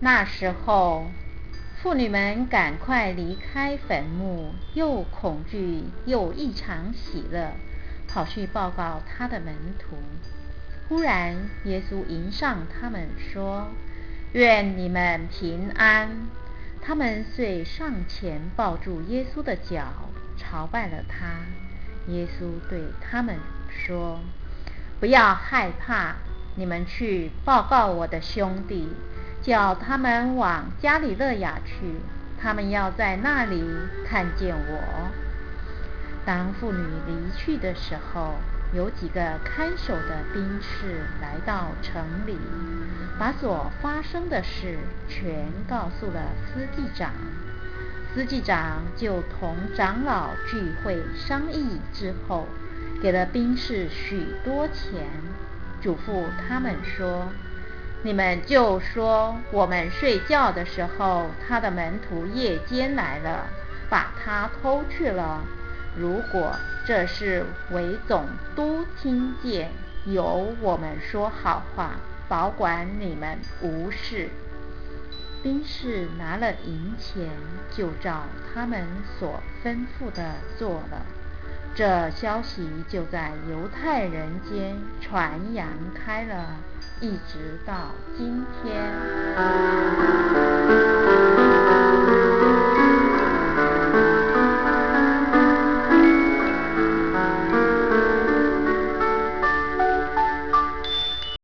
那时候，妇女们赶快离开坟墓，又恐惧又异常喜乐，跑去报告他的门徒。忽然，耶稣迎上他们说：“愿你们平安！”他们遂上前抱住耶稣的脚，朝拜了他。耶稣对他们说：“不要害怕，你们去报告我的兄弟，叫他们往加里肋亚去，他们要在那里看见我。”当妇女离去的时候，有几个看守的兵士来到城里，把所发生的事全告诉了司祭长。司祭长就同长老聚会商议之后，给了兵士许多钱，嘱咐他们说：“你们就说我们睡觉的时候，他的门徒夜间来了，把他偷去了。如果这事韦总督听见，由我们说好话，保管你们无事。”兵士拿了银钱，就照他们所吩咐的做了。这消息就在犹太人间传扬开了，一直到今天。